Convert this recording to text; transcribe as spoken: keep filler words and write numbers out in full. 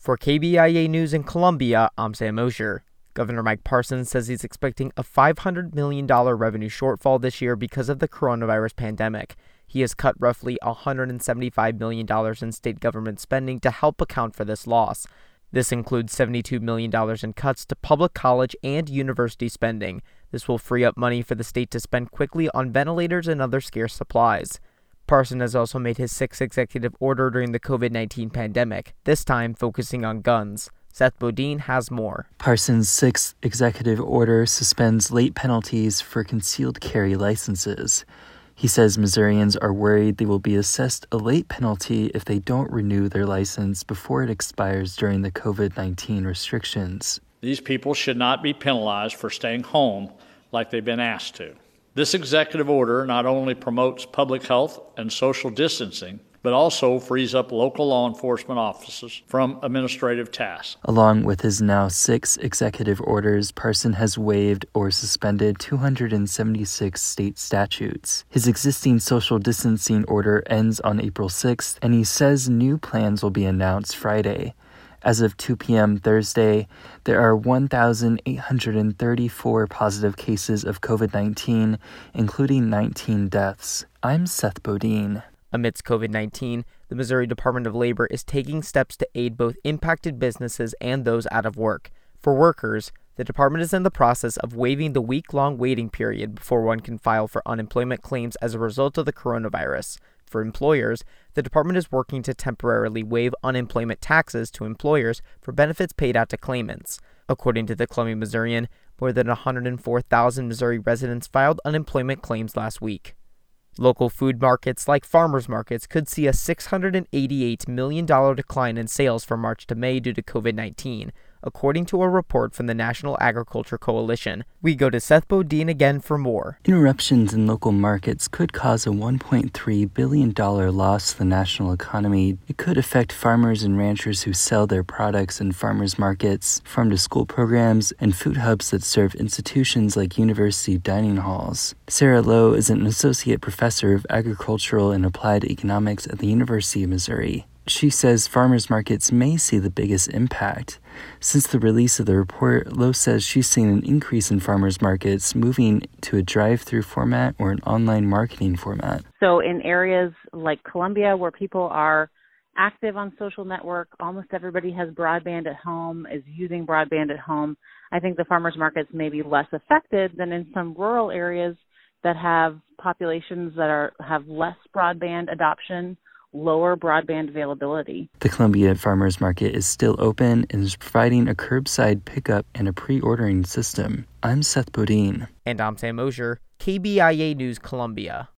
For K B I A News in Columbia, I'm Sam Osher. Governor Mike Parson says he's expecting a five hundred million dollars revenue shortfall this year because of the coronavirus pandemic. He has cut roughly one hundred seventy-five million dollars in state government spending to help account for this loss. This includes seventy-two million dollars in cuts to public college and university spending. This will free up money for the state to spend quickly on ventilators and other scarce supplies. Parson has also made his sixth executive order during the covid nineteen pandemic, this time focusing on guns. Seth Bodine has more. Parson's sixth executive order suspends late penalties for concealed carry licenses. He says Missourians are worried they will be assessed a late penalty if they don't renew their license before it expires during the covid nineteen restrictions. These people should not be penalized for staying home like they've been asked to. This executive order not only promotes public health and social distancing, but also frees up local law enforcement officers from administrative tasks. Along with his now six executive orders, Parson has waived or suspended two hundred seventy-six state statutes. His existing social distancing order ends on April sixth, and he says new plans will be announced Friday. As of two p.m. Thursday, there are one thousand eight hundred thirty-four positive cases of covid nineteen, including nineteen deaths. I'm Seth Bodine. Amidst covid nineteen, the Missouri Department of Labor is taking steps to aid both impacted businesses and those out of work. For workers, the department is in the process of waiving the week-long waiting period before one can file for unemployment claims as a result of the coronavirus. For employers, the department is working to temporarily waive unemployment taxes to employers for benefits paid out to claimants. According to the Columbia Missourian, more than one hundred four thousand Missouri residents filed unemployment claims last week. Local food markets like farmers markets could see a six hundred eighty-eight million dollars decline in sales from March to May due to covid nineteen, according to a report from the National Agriculture Coalition. We go to Seth Bodine again for more. Interruptions in local markets could cause a one point three billion dollars loss to the national economy. It could affect farmers and ranchers who sell their products in farmers markets, farm-to-school programs, and food hubs that serve institutions like university dining halls. Sarah Lowe is an associate professor of agricultural and applied economics at the University of Missouri. She says farmers markets may see the biggest impact. Since the release of the report, Lowe says she's seen an increase in farmers markets moving to a drive-through format or an online marketing format. So in areas like Columbia where people are active on social network, almost everybody has broadband at home, is using broadband at home. I think the farmers markets may be less affected than in some rural areas that have populations that are have less broadband adoption, lower broadband availability. The Columbia Farmers Market is still open and is providing a curbside pickup and a pre-ordering system. I'm Seth Bodine. And I'm Sam Osher, K B I A News Columbia.